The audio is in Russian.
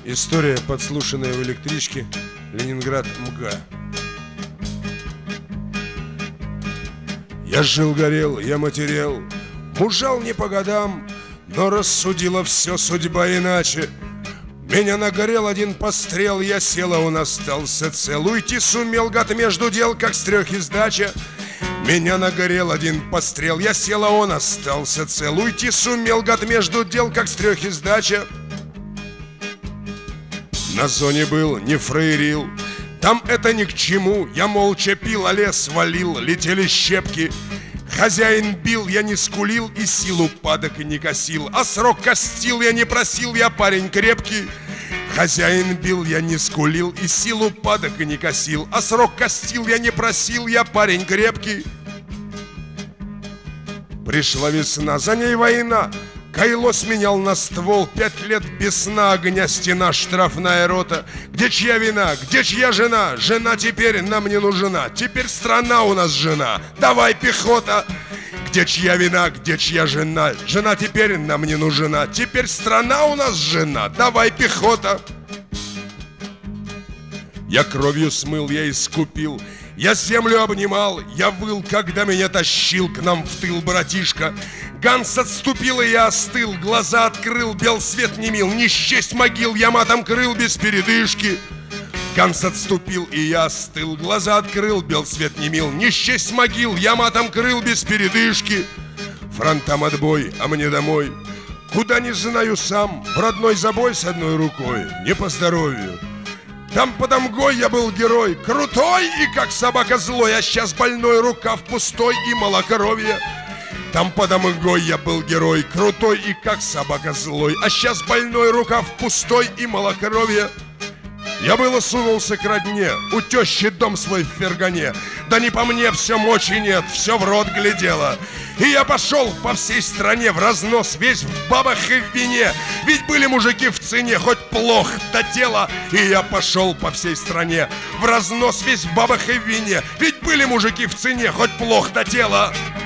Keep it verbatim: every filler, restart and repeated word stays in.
История, подслушанная в электричке. Ленинград, МГА. Я жил, горел, я матерел, мужал не по годам, но рассудила все судьба иначе. Меня нагорел один пострел, я сел, а он остался цел. Уйти сумел, гад, между дел, как с трех издача. Меня нагорел один пострел, я сел, а он остался цел. Уйти сумел, гад, между дел, как с трех издача. На зоне был, не фраерил, там это ни к чему. Я молча пил, а лес валил, летели щепки. Хозяин бил, я не скулил и силу падок не косил. А срок костил, я не просил, я парень крепкий. Хозяин бил, я не скулил и силу падок не косил. А срок костил, я не просил, я парень крепкий. Пришла весна, за ней война. Кайло сменял на ствол, пять лет без сна, огня стена, штрафная рота. Где чья вина, где чья жена? Жена теперь нам не нужна, теперь страна у нас жена. Давай, пехота! Где чья вина, где чья жена? Жена теперь нам не нужна, теперь страна у нас жена. Давай, пехота! Я кровью смыл, я искупил, я землю обнимал, я выл, когда меня тащил к нам в тыл братишка. Ганс отступил, и я остыл, глаза открыл, бел свет не мил, не счесть могил, я матом крыл без передышки. Ганс отступил, и я остыл, глаза открыл, бел свет не мил, не счесть могил, я матом крыл без передышки. Фронтам отбой, а мне домой, куда не знаю сам, в родной забой с одной рукой, не по здоровью. Там под Амгой я был герой, крутой и как собака злой, а сейчас больной, рукав пустой и малокровье. Там под Амгой я был герой, крутой и как собака злой, а сейчас больной, рукав пустой и малокровье. Я было сунулся к родне, у тещи дом свой в Фергане. Да не по мне, все мочи нет, все в рот глядело. И я пошел по всей стране в разнос, весь в бабах и в вине. Ведь были мужики в цене, хоть плохо до тела. И я пошел по всей стране в разнос, весь в бабах и в вине. Ведь были мужики в цене, хоть плохо до тела.